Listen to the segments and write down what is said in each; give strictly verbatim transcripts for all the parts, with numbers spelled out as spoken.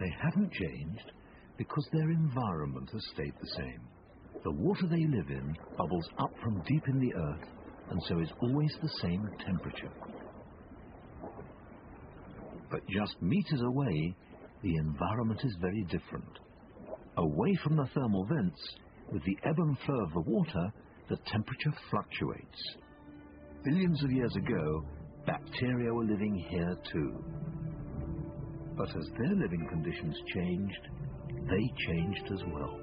They haven't changed because their environment has stayed the same. The water they live in bubbles up from deep in the earth and so is always the same temperature. But just meters away, the environment is very different. Away from the thermal vents, with the ebb and flow of the water, the temperature fluctuates. Billions of years ago, bacteria were living here too. But as their living conditions changed, they changed as well.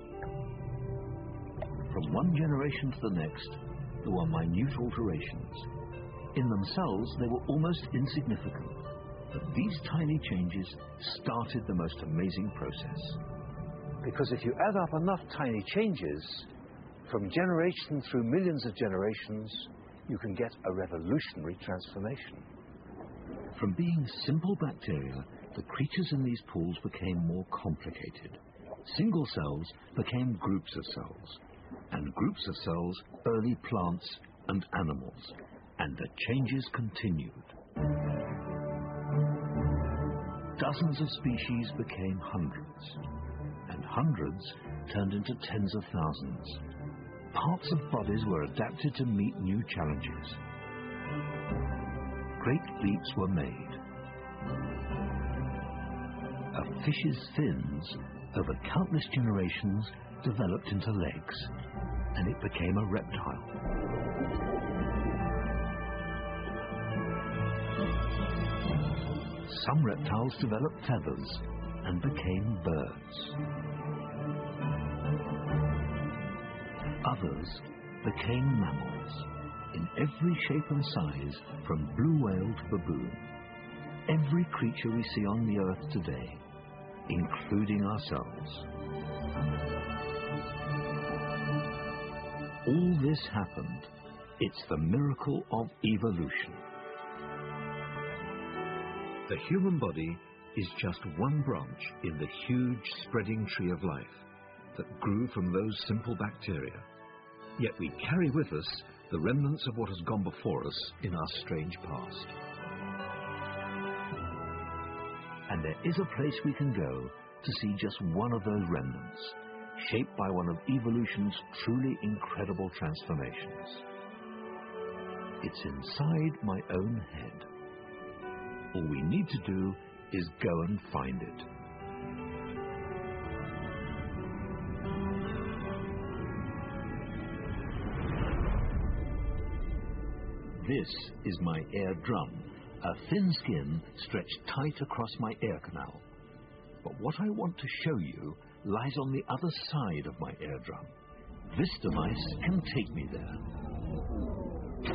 From one generation to the next, there were minute alterations. In themselves, they were almost insignificant, but these tiny changes started the most amazing process. Because if you add up enough tiny changes, from generation through millions of generations, you can get a revolutionary transformation. From being simple bacteria, the creatures in these pools became more complicated. Single cells became groups of cells, and groups of cells, early plants and animals, and the changes continued. Dozens of species became hundreds, and hundreds turned into tens of thousands. Parts of bodies were adapted to meet new challenges. Great leaps were made. A fish's fins, over countless generations, developed into legs, and it became a reptile. Some reptiles developed feathers and became birds. Others became mammals, in every shape and size, from blue whale to baboon. Every creature we see on the earth today, including ourselves. All this happened. It's the miracle of evolution. The human body is just one branch in the huge spreading tree of life that grew from those simple bacteria. Yet we carry with us the remnants of what has gone before us in our strange past. And there is a place we can go to see just one of those remnants, shaped by one of evolution's truly incredible transformations. It's inside my own head. All we need to do is go and find it. This is my air drum, a thin skin stretched tight across my air canal. But what I want to show you lies on the other side of my air drum. This device can take me there.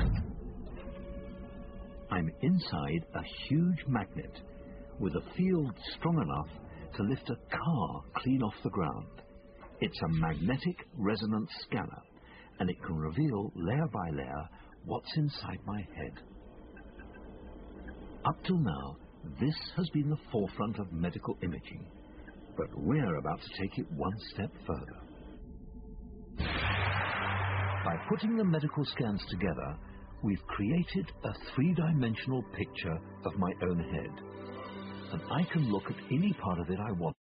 I'm inside a huge magnet with a field strong enough to lift a car clean off the ground. It's a magnetic resonance scanner, and it can reveal layer by layer what's inside my head. Up till now, this has been the forefront of medical imaging, but we're about to take it one step further. By putting the medical scans together, we've created a three-dimensional picture of my own head, and I can look at any part of it I want.